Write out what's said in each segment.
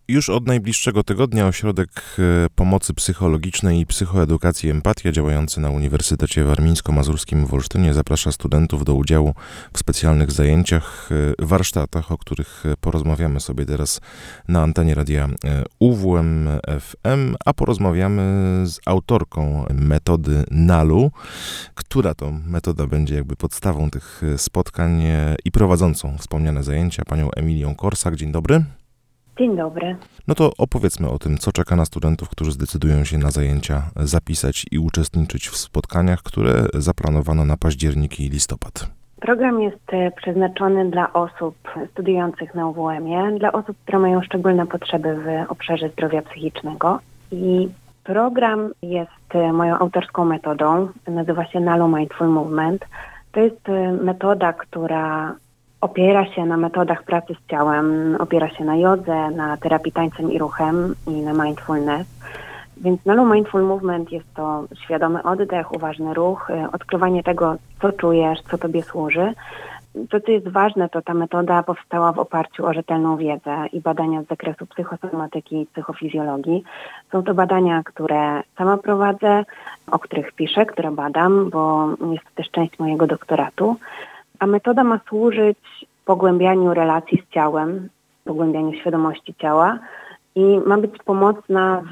Już od najbliższego tygodnia Ośrodek Pomocy Psychologicznej i Psychoedukacji Empatia, działający na Uniwersytecie Warmińsko-Mazurskim w Olsztynie, zaprasza studentów do udziału w specjalnych zajęciach, warsztatach, o których porozmawiamy sobie teraz na antenie radia UWM FM, a porozmawiamy z autorką metody NALU, która to metoda będzie jakby podstawą tych spotkań i prowadzącą wspomniane zajęcia, panią Emilią Korsak. Dzień dobry. Dzień dobry. No to opowiedzmy o tym, co czeka na studentów, którzy zdecydują się na zajęcia zapisać i uczestniczyć w spotkaniach, które zaplanowano na październik i listopad. Program jest przeznaczony dla osób studiujących na UWM-ie, dla osób, które mają szczególne potrzeby w obszarze zdrowia psychicznego. I program jest moją autorską metodą, nazywa się NALU Mindful Movement. To jest metoda, która opiera się na metodach pracy z ciałem, opiera się na jodze, na terapii tańcem i ruchem i na mindfulness. Więc NALU Mindful Movement jest to świadomy oddech, uważny ruch, odkrywanie tego, co czujesz, co tobie służy. To, co jest ważne, to ta metoda powstała w oparciu o rzetelną wiedzę i badania z zakresu psychosomatyki i psychofizjologii. Są to badania, które sama prowadzę, o których piszę, które badam, bo jest to też część mojego doktoratu. A metoda ma służyć pogłębianiu relacji z ciałem, pogłębianiu świadomości ciała i ma być pomocna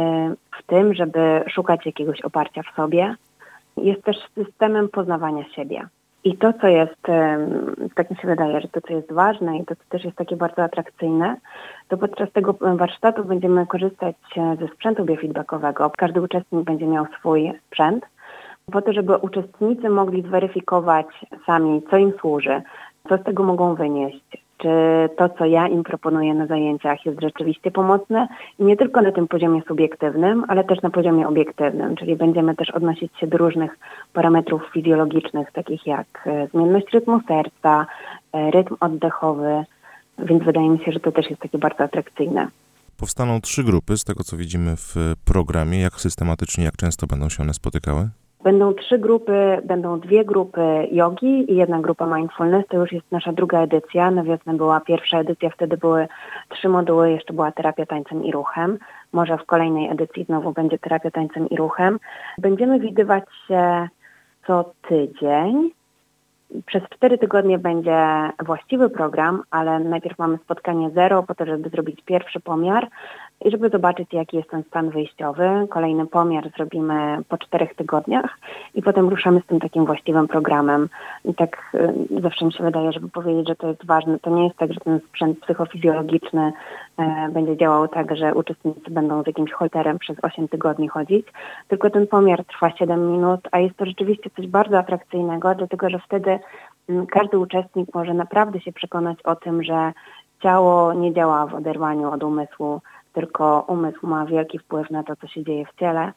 w tym, żeby szukać jakiegoś oparcia w sobie. Jest też systemem poznawania siebie. I to, co jest, tak mi się wydaje, że to, co jest ważne i to, co też jest takie bardzo atrakcyjne, to podczas tego warsztatu będziemy korzystać ze sprzętu biofeedbackowego. Każdy uczestnik będzie miał swój sprzęt, po to, żeby uczestnicy mogli zweryfikować sami, co im służy, co z tego mogą wynieść, czy to, co ja im proponuję na zajęciach, jest rzeczywiście pomocne i nie tylko na tym poziomie subiektywnym, ale też na poziomie obiektywnym, czyli będziemy też odnosić się do różnych parametrów fizjologicznych, takich jak zmienność rytmu serca, rytm oddechowy, więc wydaje mi się, że to też jest takie bardzo atrakcyjne. Powstaną 3 grupy, z tego co widzimy w programie. Jak systematycznie, jak często będą się one spotykały? Będą 3 grupy, będą 2 grupy jogi i 1 grupa mindfulness. To już jest nasza 2. edycja. Na wiosnę była 1. edycja, wtedy były 3 moduły, jeszcze była terapia tańcem i ruchem. Może w kolejnej edycji znowu będzie terapia tańcem i ruchem. Będziemy widywać się co tydzień. Przez 4 tygodnie będzie właściwy program, ale najpierw mamy spotkanie 0 po to, żeby zrobić pierwszy pomiar i żeby zobaczyć, jaki jest ten stan wyjściowy. Kolejny pomiar zrobimy po 4 tygodniach i potem ruszamy z tym takim właściwym programem. I tak zawsze mi się wydaje, żeby powiedzieć, że to jest ważne. To nie jest tak, że ten sprzęt psychofizjologiczny będzie działał tak, że uczestnicy będą z jakimś holterem przez 8 tygodni chodzić, tylko ten pomiar trwa 7 minut, a jest to rzeczywiście coś bardzo atrakcyjnego, dlatego że wtedy każdy uczestnik może naprawdę się przekonać o tym, że ciało nie działa w oderwaniu od umysłu, tylko umysł ma wielki wpływ na to, co się dzieje w ciele,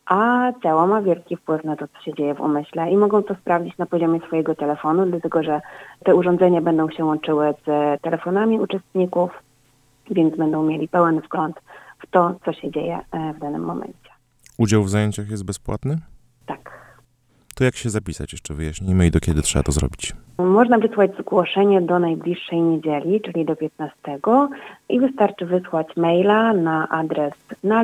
a ciało ma wielki wpływ na to, co się dzieje w umyśle i mogą to sprawdzić na poziomie swojego telefonu, dlatego że te urządzenia będą się łączyły z telefonami uczestników, więc będą mieli pełen wgląd w to, co się dzieje w danym momencie. Udział w zajęciach jest bezpłatny? Tak. To jak się zapisać, jeszcze wyjaśnijmy i do kiedy trzeba to zrobić? Można wysłać zgłoszenie do najbliższej niedzieli, czyli do 15 i wystarczy wysłać maila na adres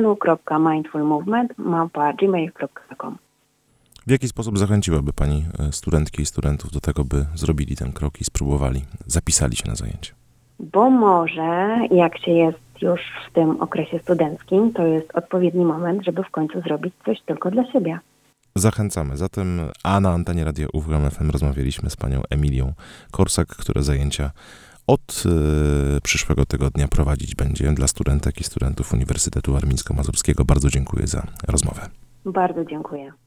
nalu.mindfulmovement@gmail.com. W jaki sposób zachęciłaby Pani studentki i studentów do tego, by zrobili ten krok i spróbowali, zapisali się na zajęcie? Bo może, jak się jest już w tym okresie studenckim, to jest odpowiedni moment, żeby w końcu zrobić coś tylko dla siebie. Zachęcamy. Zatem, a na antenie radia UWM FM rozmawialiśmy z panią Emilią Korsak, która zajęcia od przyszłego tygodnia prowadzić będzie dla studentek i studentów Uniwersytetu Warmińsko-Mazurskiego. Bardzo dziękuję za rozmowę. Bardzo dziękuję.